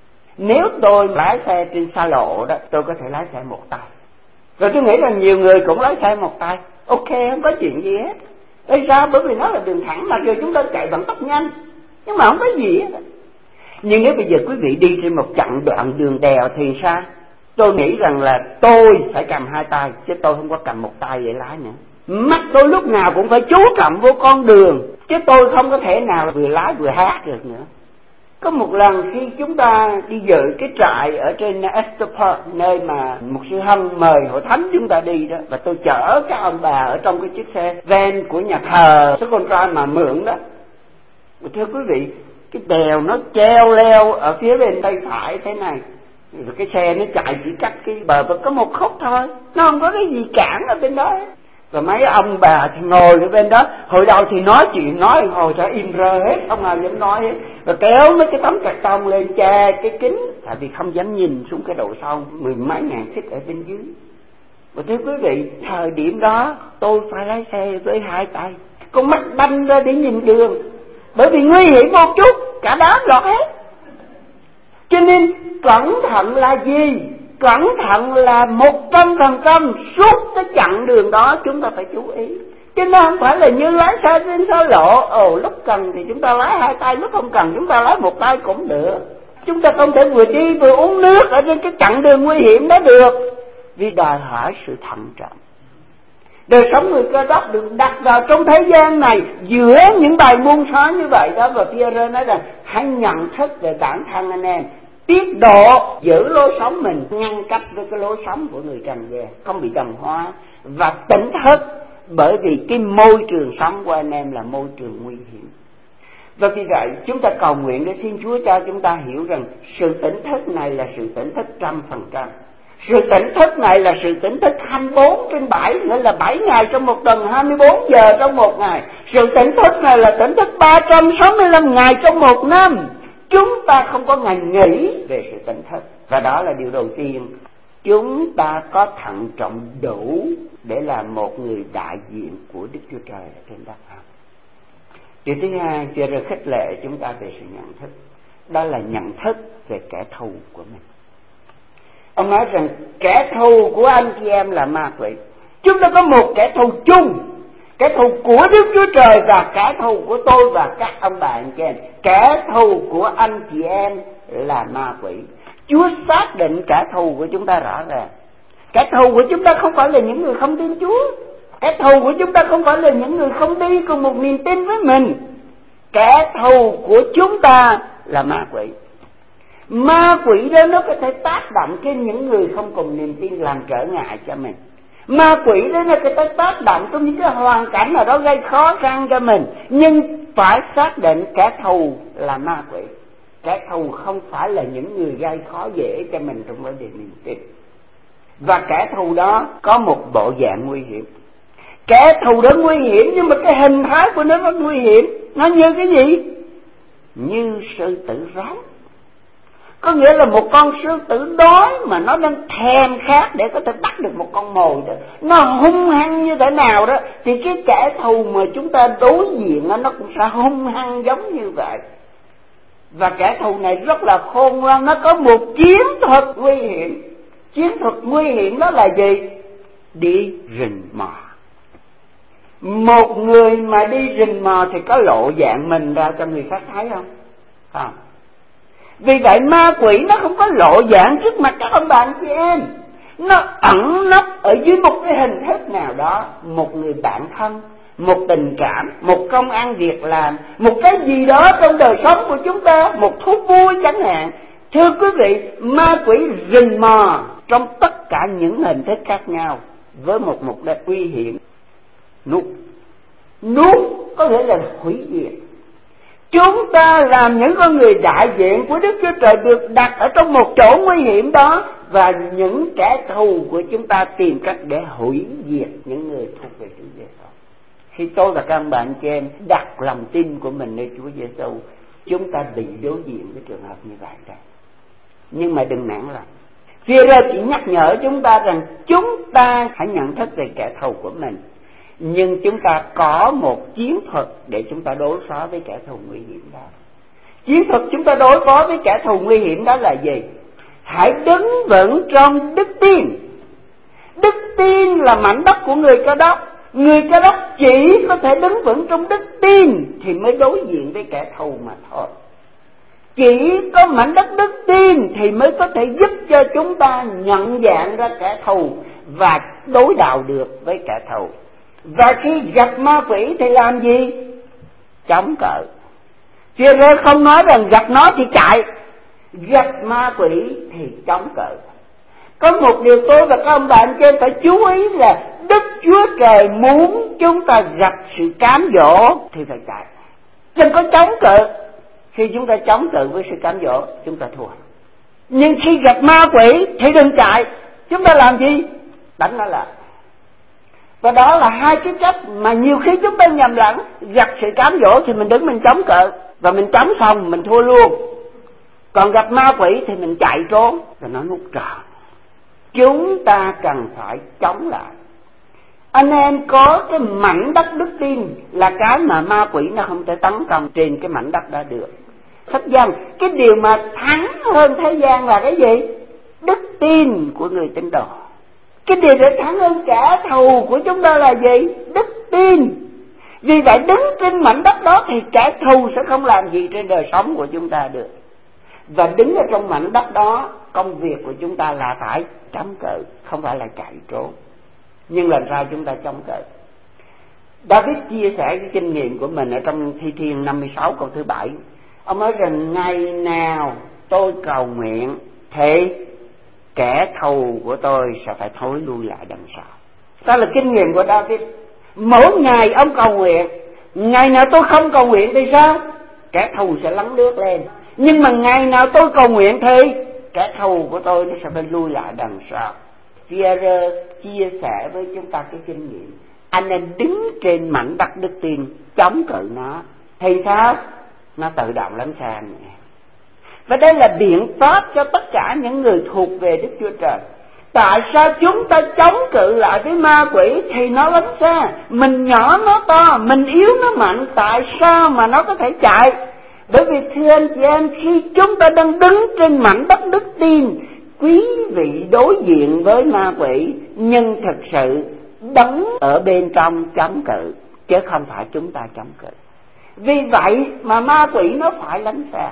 Nếu tôi lái xe trên xa lộ đó, tôi có thể lái xe một tay. Rồi tôi nghĩ là nhiều người cũng lái xe một tay. Ok, không có chuyện gì hết. Tại sao? Bởi vì nó là đường thẳng, mặc dù chúng ta chạy bằng tốc nhanh, nhưng mà không có gì hết. Nhưng nếu bây giờ quý vị đi trên một chặng đoạn đường đèo thì sao? Tôi nghĩ rằng là tôi phải cầm hai tay, chứ tôi không có cầm một tay để lái nữa. Mắt tôi lúc nào cũng phải chú trọng vô con đường, chứ tôi không có thể nào vừa lái vừa hát được nữa. Có một lần khi chúng ta đi dự cái trại ở trên Esther Park, nơi mà mục sư Hân mời hội thánh chúng ta đi đó, và tôi chở các ông bà ở trong cái chiếc xe van của nhà thờ số con trai mà mượn đó. Và thưa quý vị, cái đèo nó treo leo ở phía bên tay phải thế này, rồi cái xe nó chạy chỉ cách cái bờ vực có một khúc thôi, nó không có cái gì cản ở bên đó. Rồi mấy ông bà thì ngồi ở bên đó, hồi đầu thì nói chuyện, nói hồi sẽ im rơ hết, không ai dám nói hết. Rồi kéo mấy cái tấm cạc tông lên che cái kính, tại vì không dám nhìn xuống cái độ sâu mười mấy ngàn feet ở bên dưới. Và thưa quý vị, thời điểm đó tôi phải lái xe với hai tay, con mắt banh ra để nhìn đường, bởi vì nguy hiểm một chút cả đám lọt hết. Cho nên cẩn thận là gì? Cẩn thận là một trăm phần trăm suốt cái chặng đường đó chúng ta phải chú ý. Chứ nó không phải là như lái xe trên xa lộ, ồ lúc cần thì chúng ta lái hai tay, lúc không cần chúng ta lái một tay cũng được. Chúng ta không thể vừa đi vừa uống nước ở trên cái chặng đường nguy hiểm đó được, vì đòi hỏi sự thận trọng. Đời sống người Cơ Đốc được đặt vào trong thế gian này giữa những bài muôn sói như vậy đó. Và Pierre nói rằng hãy nhận thức về bản thân anh em, tiết độ giữ lối sống mình ngăn cách với cái lối sống của người trần gian, không bị đồng hóa, và tỉnh thức, bởi vì cái môi trường sống của anh em là môi trường nguy hiểm. Và vì vậy chúng ta cầu nguyện để xin Chúa cho chúng ta hiểu rằng sự tỉnh thức này là sự tỉnh thức trăm phần trăm. Sự tỉnh thức này là sự tỉnh thức hai mươi bốn trên bảy, nghĩa là bảy ngày trong một tuần, hai mươi bốn giờ trong một ngày. Sự tỉnh thức này là tỉnh thức ba trăm sáu mươi lăm ngày trong một năm. Chúng ta không có ngày nghỉ về sự tỉnh thức. Và đó là điều đầu tiên, chúng ta có thận trọng đủ để làm một người đại diện của Đức Chúa Trời ở trên đất này. Điều thứ hai, Pierre khích lệ chúng ta về sự nhận thức. Đó là nhận thức về kẻ thù của mình. Ông nói rằng kẻ thù của anh chị em là ma quỷ. Chúng ta có một kẻ thù chung, kẻ thù của Đức Chúa Trời và kẻ thù của tôi và các ông bà anh chị em. Kẻ thù của anh chị em là ma quỷ. Chúa xác định kẻ thù của chúng ta rõ ràng. Kẻ thù của chúng ta không phải là những người không tin Chúa. Kẻ thù của chúng ta không phải là những người không đi cùng một niềm tin với mình. Kẻ thù của chúng ta là ma quỷ. Ma quỷ đó nó có thể tác động trên những người không cùng niềm tin, làm trở ngại cho mình. Ma quỷ đó nó có thể tác động trong những cái hoàn cảnh nào đó gây khó khăn cho mình. Nhưng phải xác định kẻ thù là ma quỷ. Kẻ thù không phải là những người gây khó dễ cho mình trong vấn đề niềm tin. Và kẻ thù đó có một bộ dạng nguy hiểm. Kẻ thù đó nguy hiểm, nhưng mà cái hình thái của nó rất nguy hiểm. Nó như cái gì? Như sư tử rống. Có nghĩa là một con sư tử đói mà nó đang thèm khát để có thể bắt được một con mồi đó. Nó hung hăng như thế nào đó, thì cái kẻ thù mà chúng ta đối diện đó, nó cũng sẽ hung hăng giống như vậy. Và kẻ thù này rất là khôn ngoan, nó có một chiến thuật nguy hiểm. Chiến thuật nguy hiểm đó là gì? Đi rình mò. Một người mà đi rình mò thì có lộ dạng mình ra cho người khác thấy không? Không. Vì vậy ma quỷ nó không có lộ dạng trước mặt các ông bạn chị em. Nó ẩn nấp ở dưới một cái hình thức nào đó. Một người bạn thân, một tình cảm, một công ăn việc làm, một cái gì đó trong đời sống của chúng ta, một thú vui chẳng hạn. Thưa quý vị, ma quỷ rình mò trong tất cả những hình thức khác nhau với một mục đích nguy hiểm. Nuốt Nuốt có nghĩa là hủy diệt. Chúng ta làm những con người đại diện của Đức Chúa Trời được đặt ở trong một chỗ nguy hiểm đó, và những kẻ thù của chúng ta tìm cách để hủy diệt những người thuộc về Chúa Giêsu. Khi tôi và các bạn chị em đặt lòng tin của mình nơi Chúa Giêsu, chúng ta bị đối diện với trường hợp như vậy đó. Nhưng mà đừng nản lòng. Phi-e-rơ chỉ nhắc nhở chúng ta rằng chúng ta hãy nhận thức về kẻ thù của mình, nhưng chúng ta có một chiến thuật để chúng ta đối phó với kẻ thù nguy hiểm đó. Chiến thuật chúng ta đối phó với kẻ thù nguy hiểm đó là gì? Hãy đứng vững trong đức tin. Đức tin là mảnh đất của người Cơ Đốc. Người Cơ Đốc chỉ có thể đứng vững trong đức tin thì mới đối diện với kẻ thù mà thôi. Chỉ có mảnh đất đức tin thì mới có thể giúp cho chúng ta nhận dạng ra kẻ thù và đối đầu được với kẻ thù. Và khi gặp ma quỷ thì làm gì? Chống cự. Phi-e-rơ không nói rằng gặp nó thì chạy. Gặp ma quỷ thì chống cự. Có một điều tôi và các ông bạn trên phải chú ý là Đức Chúa Trời muốn chúng ta gặp sự cám dỗ thì phải chạy, đừng có chống cự. Khi chúng ta chống cự với sự cám dỗ, chúng ta thua. Nhưng khi gặp ma quỷ thì đừng chạy. Chúng ta làm gì? Đánh nó lại. Và đó là hai cái cách mà nhiều khi chúng ta nhầm lẫn. Gặp sự cám dỗ thì mình đứng mình chống cự, và mình chống xong mình thua luôn. Còn gặp ma quỷ thì mình chạy trốn, và nó nuốt trọn. Chúng ta cần phải chống lại. Anh em có cái mảnh đất đức tin là cái mà ma quỷ nó không thể tấn công trên cái mảnh đất đó được. Thật rằng cái điều mà thắng hơn thế gian là cái gì? Đức tin của người tín đồ. Cái điều để thắng hơn kẻ thù của chúng ta là gì? Đức tin. Vì vậy đứng trên mảnh đất đó thì kẻ thù sẽ không làm gì trên đời sống của chúng ta được. Và đứng ở trong mảnh đất đó, công việc của chúng ta là phải chống cự, không phải là chạy trốn. Nhưng làm sao chúng ta chống cự? David chia sẻ cái kinh nghiệm của mình ở trong Thi Thiên năm mươi sáu câu thứ bảy. Ông nói rằng ngày nào tôi cầu nguyện thì kẻ thù của tôi sẽ phải thối lui lại đằng sau. Đó là kinh nghiệm của David. Mỗi ngày ông cầu nguyện. Ngày nào tôi không cầu nguyện thì sao? Kẻ thù sẽ lấn lướt lên. Nhưng mà ngày nào tôi cầu nguyện thì kẻ thù của tôi nó sẽ phải lui lại đằng sau. Phi-e-rơ chia sẻ với chúng ta cái kinh nghiệm. Anh em đứng trên mảnh đất đức tin, chống cự nó thì sao? Nó tự động lấn sang. Và đây là biện pháp cho tất cả những người thuộc về Đức Chúa Trời. Tại sao chúng ta chống cự lại với ma quỷ thì nó lấn xa? Mình nhỏ nó to, mình yếu nó mạnh, tại sao mà nó có thể chạy? Bởi vì thưa anh chị em, khi chúng ta đang đứng trên mảnh đất đức tin, quý vị đối diện với ma quỷ, nhưng thực sự đấng ở bên trong chống cự, chứ không phải chúng ta chống cự. Vì vậy mà ma quỷ nó phải lánh xa.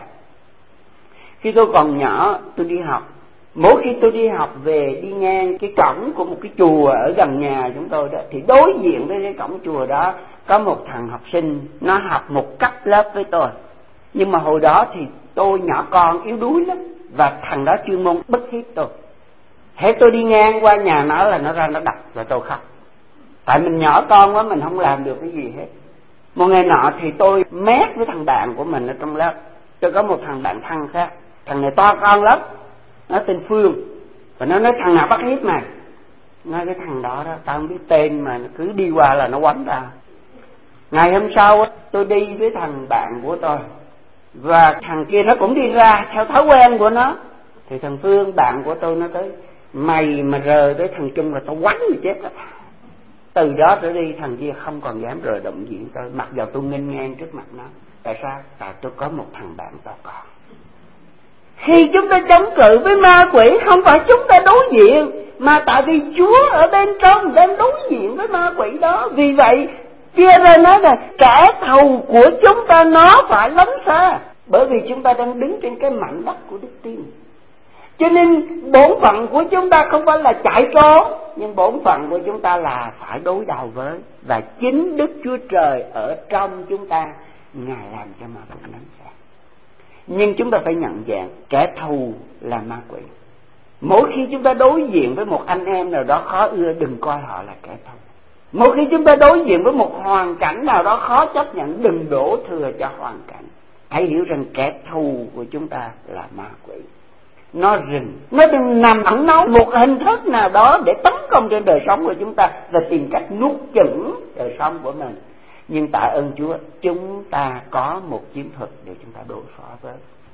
Khi tôi còn nhỏ, tôi đi học. Mỗi khi tôi đi học về, đi ngang cái cổng của một cái chùa ở gần nhà chúng tôi đó, thì đối diện với cái cổng chùa đó có một thằng học sinh, nó học một cấp lớp với tôi. Nhưng mà hồi đó thì tôi nhỏ con yếu đuối lắm, và thằng đó chuyên môn bức hiếp tôi. Thế tôi đi ngang qua nhà nó là nó ra nó đập, rồi tôi khóc. Tại mình nhỏ con quá, mình không làm được cái gì hết. Một ngày nọ thì tôi mét với thằng bạn của mình ở trong lớp. Tôi có một thằng bạn thân khác, thằng này to con lắm, nó tên Phương. Và nó nói thằng nào bắt hiếp mày? Nói cái thằng đó đó, tao không biết tên mà cứ đi qua là nó quánh ra. Ngày hôm sau tôi đi với thằng bạn của tôi, và thằng kia nó cũng đi ra theo thói quen của nó. Thì thằng Phương bạn của tôi nó tới, mày mà rờ tới thằng Trung là tao quánh mày chết đó. Từ đó trở đi thằng kia không còn dám rờ động diện tôi, mặc dù tôi nghênh ngang trước mặt nó. Tại sao? Tại tôi có một thằng bạn to con. Khi chúng ta chống cự với ma quỷ, không phải chúng ta đối diện, mà tại vì Chúa ở bên trong đang đối diện với ma quỷ đó. Vì vậy Chia ra nói là kẻ thù của chúng ta nó phải lánh xa, bởi vì chúng ta đang đứng trên cái mảnh đất của đức tin. Cho nên bổn phận của chúng ta không phải là chạy trốn, nhưng bổn phận của chúng ta là phải đối đầu với. Và chính Đức Chúa Trời ở trong chúng ta, Ngài làm cho ma quỷ lánh xa. Nhưng chúng ta phải nhận dạng kẻ thù là ma quỷ. Mỗi khi chúng ta đối diện với một anh em nào đó khó ưa, đừng coi họ là kẻ thù. Mỗi khi chúng ta đối diện với một hoàn cảnh nào đó khó chấp nhận, đừng đổ thừa cho hoàn cảnh. Hãy hiểu rằng kẻ thù của chúng ta là ma quỷ. Nó rình, nó đừng nằm ẩn náu một hình thức nào đó để tấn công trên đời sống của chúng ta và tìm cách nuốt chửng đời sống của mình. Nhưng tạ ơn Chúa, chúng ta có một chiến thuật để chúng ta đối phó với.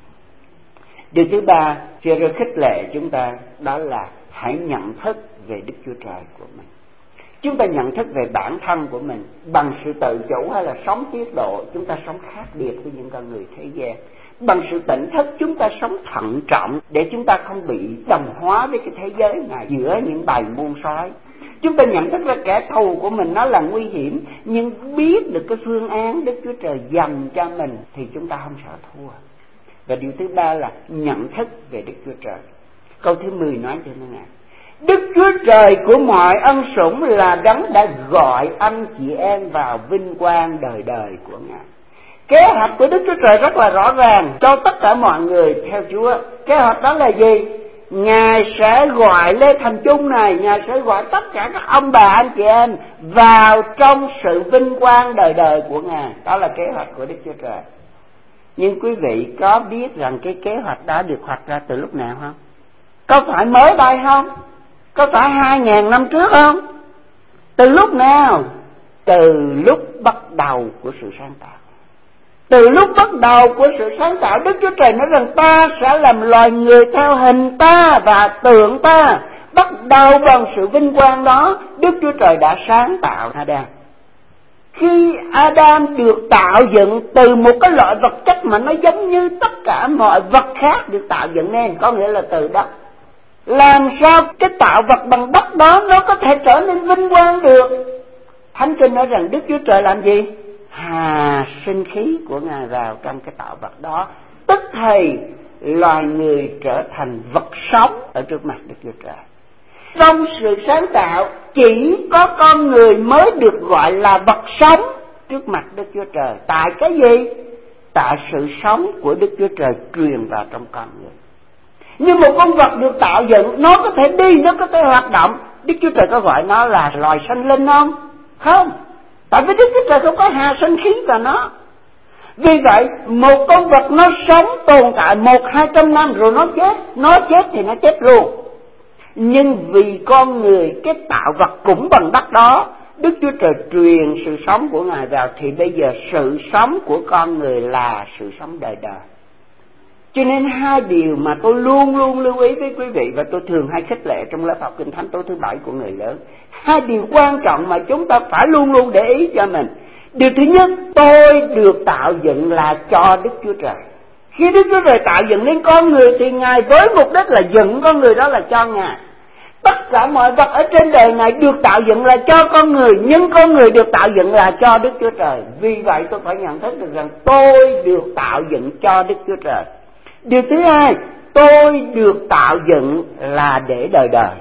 Điều thứ ba, Phêrô khích lệ chúng ta, đó là hãy nhận thức về Đức Chúa Trời của mình. Chúng ta nhận thức về bản thân của mình bằng sự tự chủ hay là sống tiết độ, chúng ta sống khác biệt với những con người thế gian. Bằng sự tỉnh thức chúng ta sống thận trọng để chúng ta không bị đồng hóa với cái thế giới này giữa những bài muôn sói. Chúng ta nhận thức ra kẻ thù của mình nó là nguy hiểm, nhưng biết được cái phương án Đức Chúa Trời dành cho mình thì chúng ta không sợ thua. Và điều thứ ba là nhận thức về Đức Chúa Trời. Câu thứ mười nói cho nó nghe: Đức Chúa Trời của mọi ân sủng là Đấng đã gọi anh chị em vào vinh quang đời đời của Ngài. Kế hoạch của Đức Chúa Trời rất là rõ ràng cho tất cả mọi người theo Chúa. Kế hoạch đó là gì? Ngài sẽ gọi Lê Thành Trung này, Ngài sẽ gọi tất cả các ông bà anh chị em vào trong sự vinh quang đời đời của Ngài. Đó là kế hoạch của Đức Chúa Trời. Nhưng quý vị có biết rằng cái kế hoạch đó được hoạch ra từ lúc nào không? Có phải mới đây không? Có phải hai ngàn năm trước không? Từ lúc nào? Từ lúc bắt đầu của sự sáng tạo. Từ lúc bắt đầu của sự sáng tạo, Đức Chúa Trời nói rằng ta sẽ làm loài người theo hình ta và tượng ta. Bắt đầu bằng sự vinh quang đó, Đức Chúa Trời đã sáng tạo Adam. Khi Adam được tạo dựng từ một cái loại vật chất mà nó giống như tất cả mọi vật khác được tạo dựng nên, có nghĩa là từ đất. Làm sao cái tạo vật bằng đất đó nó có thể trở nên vinh quang được? Thánh Kinh nói rằng Đức Chúa Trời làm gì? Hà sinh khí của Ngài vào trong cái tạo vật đó, tức thì loài người trở thành vật sống ở trước mặt Đức Chúa Trời. Trong sự sáng tạo, chỉ có con người mới được gọi là vật sống trước mặt Đức Chúa Trời. Tại cái gì? Tại sự sống của Đức Chúa Trời truyền vào trong con người. Nhưng một con vật được tạo dựng, nó có thể đi, nó có thể hoạt động, Đức Chúa Trời có gọi nó là loài sanh linh không? Không. Tại vì Đức Chúa Trời không có hà sinh khí vào nó. Vì vậy một con vật nó sống tồn tại một hai trăm năm rồi nó chết. Nó chết thì nó chết luôn. Nhưng vì con người, cái tạo vật cũng bằng đất đó, Đức Chúa Trời truyền sự sống của Ngài vào, thì bây giờ sự sống của con người là sự sống đời đời. Cho nên hai điều mà tôi luôn luôn lưu ý với quý vị, và tôi thường hay khích lệ trong lớp học Kinh Thánh tối thứ bảy của người lớn. Hai điều quan trọng mà chúng ta phải luôn luôn để ý cho mình. Điều thứ nhất, tôi được tạo dựng là cho Đức Chúa Trời. Khi Đức Chúa Trời tạo dựng nên con người thì Ngài với mục đích là dựng con người đó là cho Ngài. Tất cả mọi vật ở trên đời này được tạo dựng là cho con người, nhưng con người được tạo dựng là cho Đức Chúa Trời. Vì vậy tôi phải nhận thức được rằng tôi được tạo dựng cho Đức Chúa Trời. Điều thứ hai, tôi được tạo dựng là để đời đời.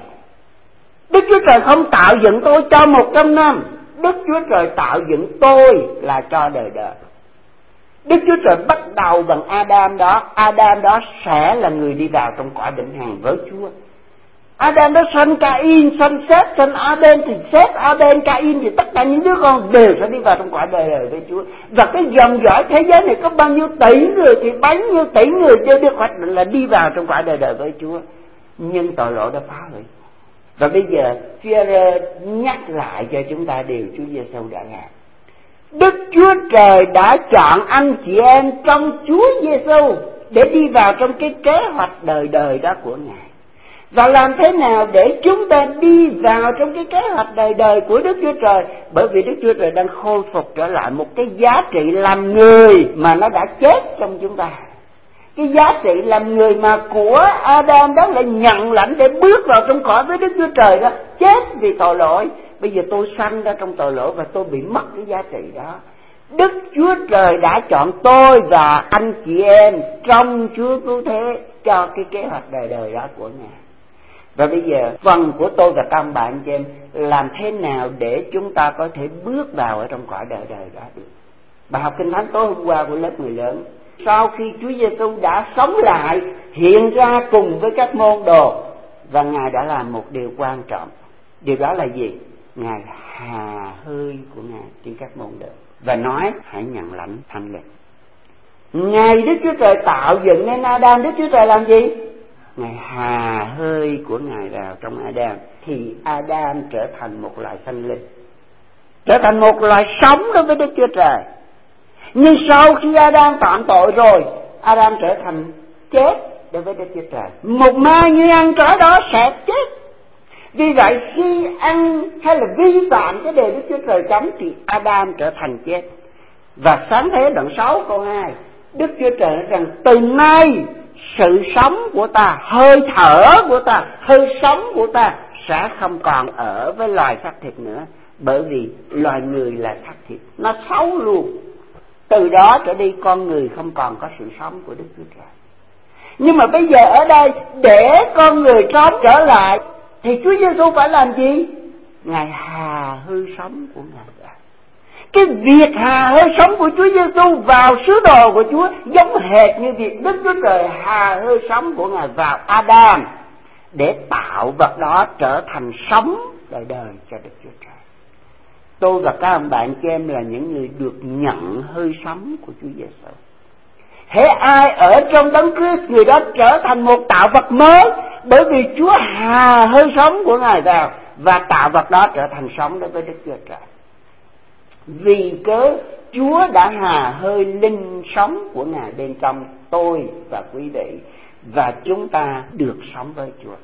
Đức Chúa Trời không tạo dựng tôi cho một trăm năm. Đức Chúa Trời tạo dựng tôi là cho đời đời. Đức Chúa Trời bắt đầu bằng Adam đó. Adam đó sẽ là người đi vào trong cõi vĩnh hằng với Chúa. Adam đó sanh Cain, sanh Sét, sanh Abel, thì Sét, Abel, Cain thì tất cả những đứa con đều sẽ đi vào trong cõi đời đời với Chúa. Và cái dòng dõi thế giới này có bao nhiêu tỷ người thì bấy nhiêu tỷ người đều được hoạch định là đi vào trong cõi đời đời với Chúa. Nhưng tội lỗi đã phá hủy. Và bây giờ Phêrô nhắc lại cho chúng ta điều Chúa Giêsu đã làm. Đức Chúa Trời đã chọn anh chị em trong Chúa Giêsu để đi vào trong cái kế hoạch đời đời đó của Ngài. Và làm thế nào để chúng ta đi vào trong cái kế hoạch đời đời của Đức Chúa Trời? Bởi vì Đức Chúa Trời đang khôi phục trở lại một cái giá trị làm người mà nó đã chết trong chúng ta. Cái giá trị làm người mà của Adam đó là nhận lãnh để bước vào trong cõi với Đức Chúa Trời đó, chết vì tội lỗi. Bây giờ tôi sanh ra trong tội lỗi và tôi bị mất cái giá trị đó. Đức Chúa Trời đã chọn tôi và anh chị em trong Chúa cứu thế cho cái kế hoạch đời đời đó của Ngài. Và bây giờ phần của tôi và các ông bạn chị em làm thế nào để chúng ta có thể bước vào ở trong cõi đời đời đó được. Bài học Kinh Thánh tối hôm qua của lớp người lớn, sau khi Chúa Giêsu đã sống lại, hiện ra cùng với các môn đồ, và Ngài đã làm một điều quan trọng. Điều đó là gì? Ngài hà hơi của Ngài trên các môn đồ và nói hãy nhận lãnh thánh linh. Ngài Đức Chúa Trời tạo dựng nên Adam, Đức Chúa Trời làm gì? Ngài hà hơi của Ngài vào trong Adam, thì Adam trở thành một loài thánh linh, trở thành một loài sống đối với Đức Chúa Trời. Nhưng sau khi Adam phạm tội rồi, Adam trở thành chết đối với Đức Chúa Trời. Một mai như ăn trái đó sẽ chết. Vì vậy khi ăn hay là vi phạm cái điều Đức Chúa Trời cấm thì Adam trở thành chết. Và Sáng thế đoạn sáu câu hai, Đức Chúa Trời nói rằng từ nay sự sống của ta, hơi thở của ta, hơi sống của ta sẽ không còn ở với loài xác thịt nữa, bởi vì loài người là xác thịt, nó xấu luôn. Từ đó trở đi con người không còn có sự sống của Đức Chúa Trời. Nhưng mà bây giờ ở đây để con người sống trở lại thì Chúa Giêsu phải làm gì? Ngài hà hơi sống của Ngài ra. Cái việc hà hơi sống của Chúa Giêsu vào sứ đồ của Chúa giống hệt như việc Đức Chúa Trời hà hơi sống của Ngài vào Adam để tạo vật đó trở thành sống đời đời cho Đức Chúa Trời. Tôi và các ông bạn chị em là những người được nhận hơi sống của Chúa Giêsu. Hễ ai ở trong Đấng Christ, người đó trở thành một tạo vật mới, bởi vì Chúa hà hơi sống của Ngài vào và tạo vật đó trở thành sống đối với Đức Chúa Trời. Vì cớ Chúa đã hà hơi linh sống của Ngài bên trong tôi và quý vị, và chúng ta được sống với Chúa.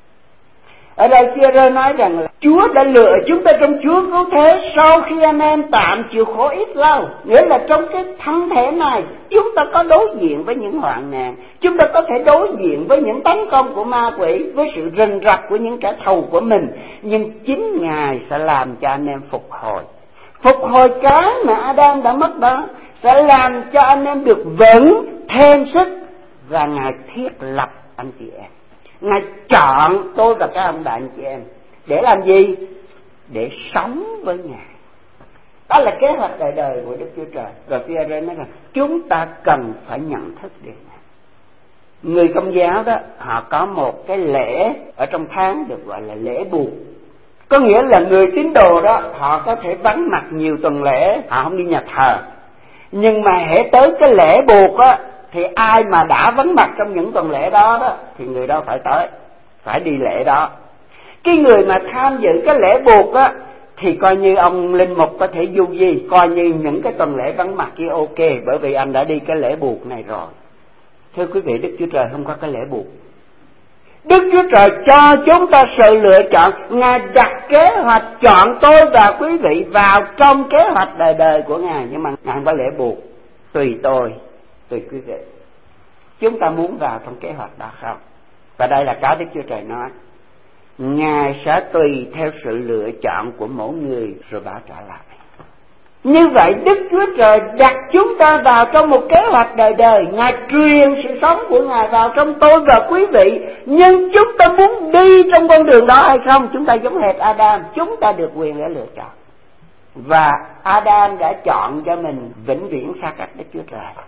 Ở đây Phi-e-rơ nói rằng là Chúa đã lựa chúng ta trong Chúa cứu thế sau khi anh em tạm chịu khổ ít lâu. Nghĩa là trong cái thân thể này chúng ta có đối diện với những hoạn nạn, chúng ta có thể đối diện với những tấn công của ma quỷ, với sự rình rập của những kẻ thù của mình. Nhưng chính Ngài sẽ làm cho anh em phục hồi. Phục hồi cái mà Adam đã mất đó, sẽ làm cho anh em được vững thêm sức, và Ngài thiết lập anh chị em. Ngài chọn tôi và các ông bạn chị em để làm gì? Để sống với Ngài. Đó là kế hoạch đời đời của Đức Chúa Trời. Rồi Phi-e-rơ nói rằng chúng ta cần phải nhận thức điều này. Người Công giáo đó, họ có một cái lễ ở trong tháng được gọi là lễ buộc. Có nghĩa là người tín đồ đó, họ có thể vắng mặt nhiều tuần lễ, họ không đi nhà thờ. Nhưng mà hễ tới cái lễ buộc á, thì ai mà đã vắng mặt trong những tuần lễ đó đó thì người đó phải tới, phải đi lễ đó. Cái người mà tham dự cái lễ buộc á thì coi như ông linh mục có thể du di, coi như những cái tuần lễ vắng mặt kia ok, bởi vì anh đã đi cái lễ buộc này rồi. Thưa quý vị, Đức Chúa Trời không có cái lễ buộc. Đức Chúa Trời cho chúng ta sự lựa chọn. Ngài đặt kế hoạch chọn tôi và quý vị vào trong kế hoạch đời đời của Ngài. Nhưng mà Ngài không có lễ buộc. Tùy tôi, tùy quý vị, chúng ta muốn vào trong kế hoạch đó không? Và đây là cái Đức Chúa Trời nói, Ngài sẽ tùy theo sự lựa chọn của mỗi người rồi bảo trả lại. Như vậy Đức Chúa Trời đặt chúng ta vào trong một kế hoạch đời đời. Ngài truyền sự sống của Ngài vào trong tôi và quý vị. Nhưng chúng ta muốn đi trong con đường đó hay không? Chúng ta giống hệt Adam, chúng ta được quyền để lựa chọn. Và Adam đã chọn cho mình vĩnh viễn xa cách Đức Chúa Trời.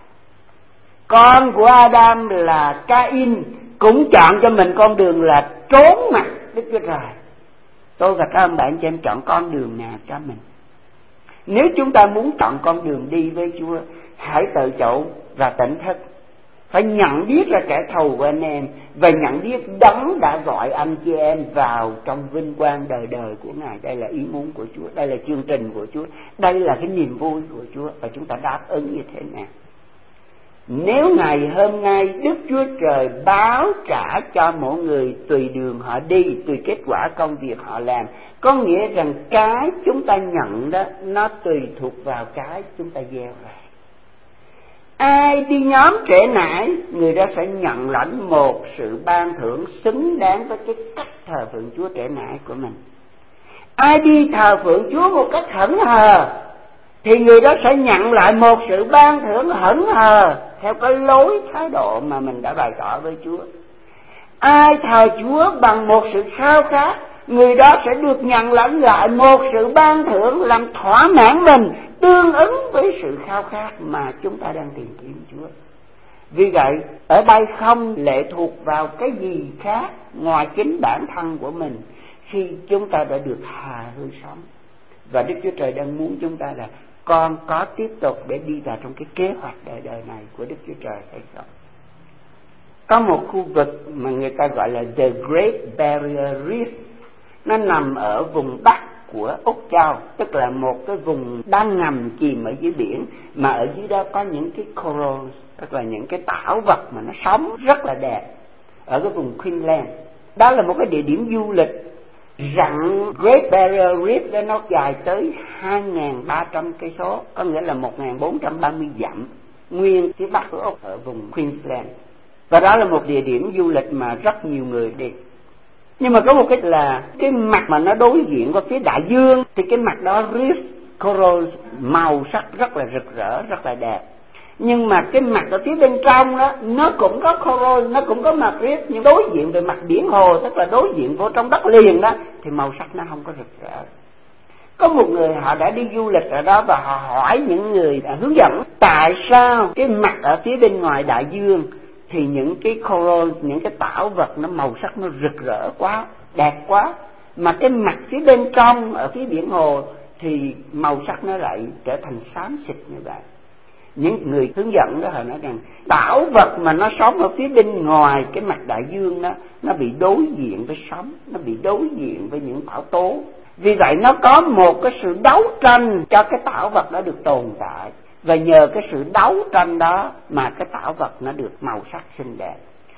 Con của Adam là Cain cũng chọn cho mình con đường là trốn mặt Đức Chúa Trời. Tôi và các ông bạn cho em chọn con đường nào cho mình. Nếu chúng ta muốn chọn con đường đi với Chúa, hãy tự chủ và tỉnh thức. Phải nhận biết là kẻ thù của anh em, và nhận biết Đấng đã gọi anh chị em vào trong vinh quang đời đời của Ngài. Đây là ý muốn của Chúa, đây là chương trình của Chúa, đây là cái niềm vui của Chúa, và chúng ta đáp ứng như thế nào. Nếu ngày hôm nay Đức Chúa Trời báo trả cho mỗi người tùy đường họ đi, tùy kết quả công việc họ làm, có nghĩa rằng cái chúng ta nhận đó nó tùy thuộc vào cái chúng ta gieo ra. Ai đi nhóm trễ nải, người đó sẽ nhận lãnh một sự ban thưởng xứng đáng với cái cách thờ phượng Chúa trễ nải của mình. Ai đi thờ phượng Chúa một cách hững hờ, thì người đó sẽ nhận lại một sự ban thưởng hững hờ theo cái lối thái độ mà mình đã bày tỏ với Chúa. Ai thờ Chúa bằng một sự khao khát, người đó sẽ được nhận lãnh lại một sự ban thưởng làm thỏa mãn mình, tương ứng với sự khao khát mà chúng ta đang tìm kiếm Chúa. Vì vậy, ở đây không lệ thuộc vào cái gì khác ngoài chính bản thân của mình khi chúng ta đã được hà hư sống. Và Đức Chúa Trời đang muốn chúng ta là con có tiếp tục để đi vào trong cái kế hoạch đời đời này của Đức Chúa Trời hay không. Có một khu vực mà người ta gọi là The Great Barrier Reef. Nó nằm ở vùng Bắc của Úc Châu, tức là một cái vùng đang nằm chìm ở dưới biển, mà ở dưới đó có những cái corals, tức là những cái tảo vật mà nó sống rất là đẹp, ở cái vùng Queensland. Đó là một cái địa điểm du lịch. Rặng Great Barrier Reef đó nó dài tới hai nghìn ba trăm cây số, có nghĩa là một nghìn bốn trăm ba mươi dặm, nguyên phía Bắc của Úc ở vùng Queensland. Và đó là một địa điểm du lịch mà rất nhiều người đi. Nhưng mà có một cái là cái mặt mà nó đối diện qua phía đại dương, thì cái mặt đó reef coral màu sắc rất là rực rỡ, rất là đẹp. Nhưng mà cái mặt ở phía bên trong đó, nó cũng có coral, nó cũng có mặt reef, nhưng đối diện về mặt biển hồ, tức là đối diện vô trong đất liền đó, thì màu sắc nó không có rực rỡ. Có một người họ đã đi du lịch ở đó và họ hỏi những người đã hướng dẫn tại sao cái mặt ở phía bên ngoài đại dương thì những cái coral, những cái tảo vật nó màu sắc nó rực rỡ quá, đẹp quá, mà cái mặt phía bên trong ở phía biển hồ thì màu sắc nó lại trở thành xám xịt như vậy. Những người hướng dẫn đó họ nói rằng tảo vật mà nó sống ở phía bên ngoài cái mặt đại dương đó, nó bị đối diện với sóng, nó bị đối diện với những bão tố. Vì vậy nó có một cái sự đấu tranh cho cái tảo vật đó được tồn tại. Và nhờ cái sự đấu tranh đó mà cái tảo vật nó được màu sắc xinh đẹp.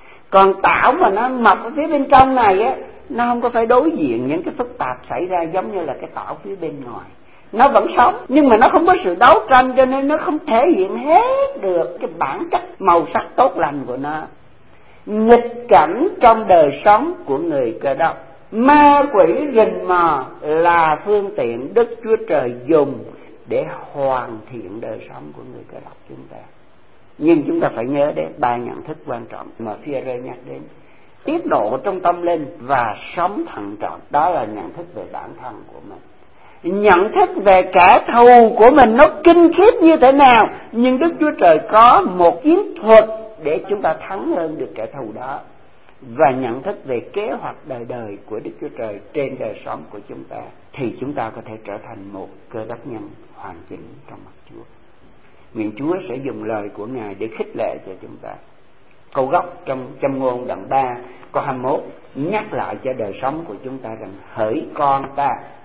Còn tảo mà nó mọc ở phía bên trong này á, nó không có phải đối diện những cái phức tạp xảy ra giống như là cái tảo phía bên ngoài. Nó vẫn sống, nhưng mà nó không có sự đấu tranh, cho nên nó không thể hiện hết được cái bản chất màu sắc tốt lành của nó. Nghịch cảnh trong đời sống của người Cơ Đốc, ma quỷ rình mò là phương tiện Đức Chúa Trời dùng để hoàn thiện đời sống của người Cơ Đốc chúng ta. Nhưng chúng ta phải nhớ đến ba nhận thức quan trọng mà Phi-e-rơ nhắc đến: tiết độ trong tâm linh và sống thận trọng. Đó là nhận thức về bản thân của mình. Nhận thức về kẻ thù của mình nó kinh khiếp như thế nào, nhưng Đức Chúa Trời có một chiến thuật để chúng ta thắng hơn được kẻ thù đó. Và nhận thức về kế hoạch đời đời của Đức Chúa Trời trên đời sống của chúng ta, thì chúng ta có thể trở thành một Cơ Đốc nhân hoàn chỉnh trong mặt Chúa. Nguyện Chúa sẽ dùng lời của Ngài để khích lệ cho chúng ta. Câu gốc trong Châm ngôn đoạn ba câu hai mươi mốt nhắc lại cho đời sống của chúng ta rằng: hỡi con ta,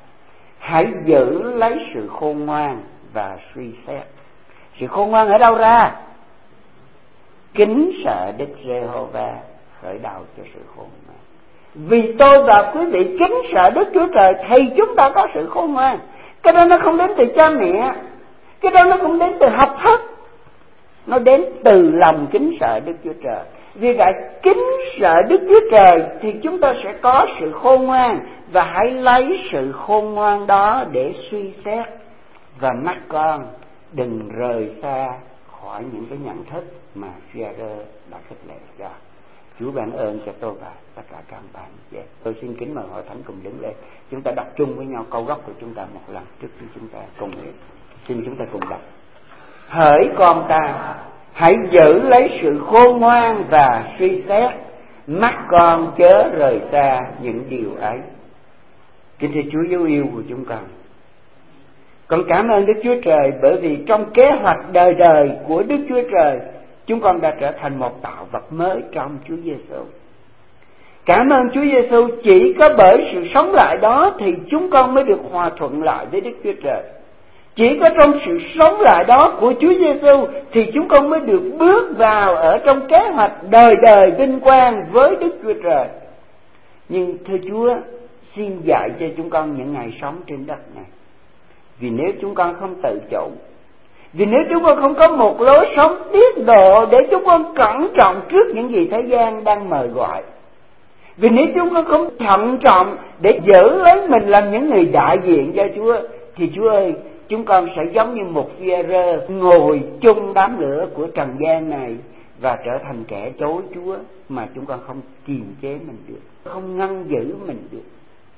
hãy giữ lấy sự khôn ngoan và suy xét. Sự khôn ngoan ở đâu ra? Kính sợ Đức Giê-hô-va khởi đầu cho sự khôn ngoan. Vì tôi và quý vị kính sợ Đức Chúa Trời thì chúng ta có sự khôn ngoan. Cái đó nó không đến từ cha mẹ, cái đó nó không đến từ học thức, nó đến từ lòng kính sợ Đức Chúa Trời. Vì vậy kính sợ Đức Chúa Trời thì chúng ta sẽ có sự khôn ngoan, và hãy lấy sự khôn ngoan đó để suy xét. Và mắt con đừng rời xa khỏi những cái nhận thức mà Phi-e-rơ đã khích lệ cho. Chúa ban ơn cho tôi và tất cả các bạn. Yeah. Tôi xin kính mời hội thánh cùng đứng lên. Chúng ta đọc chung với nhau câu gốc của chúng ta một lần trước khi chúng ta cùng nguyện. Xin chúng ta cùng đọc: hỡi con ta, hãy giữ lấy sự khôn ngoan và suy xét. Mắt con chớ rời xa những điều ấy. Kính thưa Chúa dấu yêu của chúng con, con cảm ơn Đức Chúa Trời bởi vì trong kế hoạch đời đời của Đức Chúa Trời, chúng con đã trở thành một tạo vật mới trong Chúa Giêsu. Cảm ơn Chúa Giêsu, chỉ có bởi sự sống lại đó thì chúng con mới được hòa thuận lại với Đức Chúa Trời. Chỉ có trong sự sống lại đó của Chúa Giêsu thì chúng con mới được bước vào ở trong kế hoạch đời đời vinh quang với Đức Chúa Trời. Nhưng thưa Chúa, xin dạy cho chúng con những ngày sống trên đất này. Vì nếu chúng con không tự chủ, Vì nếu chúng con không có một lối sống tiết độ để chúng con cẩn trọng trước những gì thế gian đang mời gọi, vì nếu chúng con không thận trọng để giữ lấy mình làm những người đại diện cho Chúa, thì Chúa ơi, chúng con sẽ giống như một Phi-e-rơ ngồi chung đám lửa của trần gian này và trở thành kẻ chối Chúa mà chúng con không kiềm chế mình được, không ngăn giữ mình được.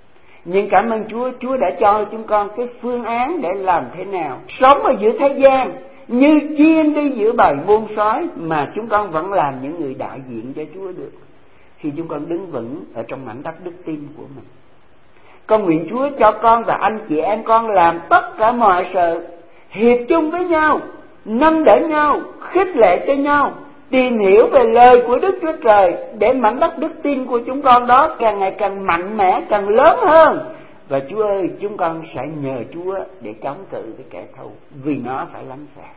Nhưng cảm ơn Chúa, Chúa đã cho chúng con cái phương án để làm thế nào sống ở giữa thế gian như chiên đi giữa bầy muôn sói, mà chúng con vẫn làm những người đại diện cho Chúa được, khi chúng con đứng vững ở trong mảnh đất đức tin của mình. Con nguyện Chúa cho con và anh chị em con làm tất cả mọi sự hiệp chung với nhau, nâng đỡ nhau, khích lệ cho nhau, tìm hiểu về lời của Đức Chúa Trời, để mảnh đất đức tin của chúng con đó càng ngày càng mạnh mẽ, càng lớn hơn. Và Chúa ơi, chúng con sẽ nhờ Chúa để chống cự với kẻ thù, vì nó phải lánh xa.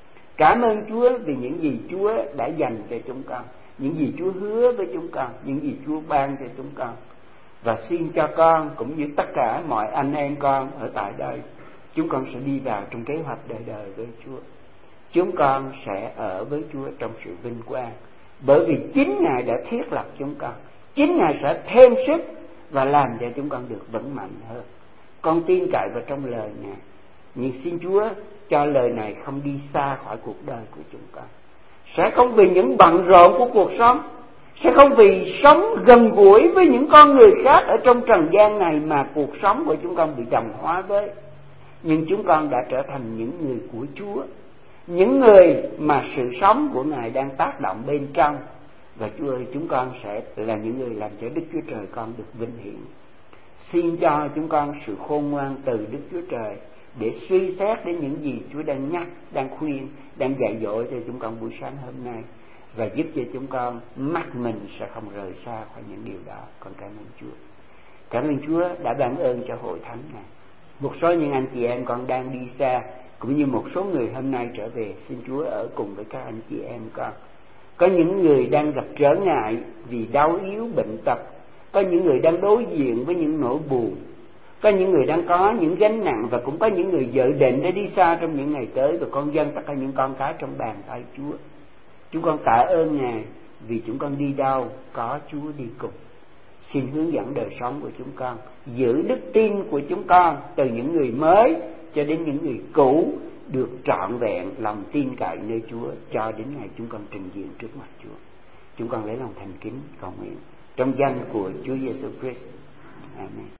Cảm ơn Chúa vì những gì Chúa đã dành cho chúng con, những gì Chúa hứa với chúng con, những gì Chúa ban cho chúng con. Và xin cho con cũng như tất cả mọi anh em con ở tại đây, chúng con sẽ đi vào trong kế hoạch đời đời với Chúa. Chúng con sẽ ở với Chúa trong sự vinh quang, bởi vì chính Ngài đã thiết lập chúng con. Chính Ngài sẽ thêm sức và làm cho chúng con được vững mạnh hơn. Con tin cậy vào trong lời Ngài, nhưng xin Chúa cho lời này không đi xa khỏi cuộc đời của chúng con. Sẽ không vì những bận rộn của cuộc sống, sẽ không vì sống gần gũi với những con người khác ở trong trần gian này mà cuộc sống của chúng con bị đồng hóa với. Nhưng chúng con đã trở thành những người của Chúa, những người mà sự sống của Ngài đang tác động bên trong. Và Chúa ơi, chúng con sẽ là những người làm cho Đức Chúa Trời con được vinh hiển. Xin cho chúng con sự khôn ngoan từ Đức Chúa Trời để suy xét đến những gì Chúa đang nhắc, đang khuyên, đang dạy dỗ cho chúng con buổi sáng hôm nay, và giúp cho chúng con mắt mình sẽ không rời xa khỏi những điều đó. Con cảm ơn Chúa. Cảm ơn Chúa đã ban ơn cho hội thánh này. Một số những anh chị em con đang đi xa, cũng như một số người hôm nay trở về, xin Chúa ở cùng với các anh chị em con. Có những người đang gặp trở ngại vì đau yếu bệnh tật, có những người đang đối diện với những nỗi buồn, có những người đang có những gánh nặng, và cũng có những người dự định để đi xa trong những ngày tới. Và con dâng tất cả những con cái trong bàn tay Chúa. Chúng con tạ ơn Ngài vì chúng con đi đâu có Chúa đi cùng. Xin hướng dẫn đời sống của chúng con, giữ đức tin của chúng con từ những người mới cho đến những người cũ được trọn vẹn lòng tin cậy nơi Chúa, cho đến ngày chúng con trình diện trước mặt Chúa. Chúng con lấy lòng thành kính cầu nguyện trong danh của Chúa Giêsu Christ. Amen.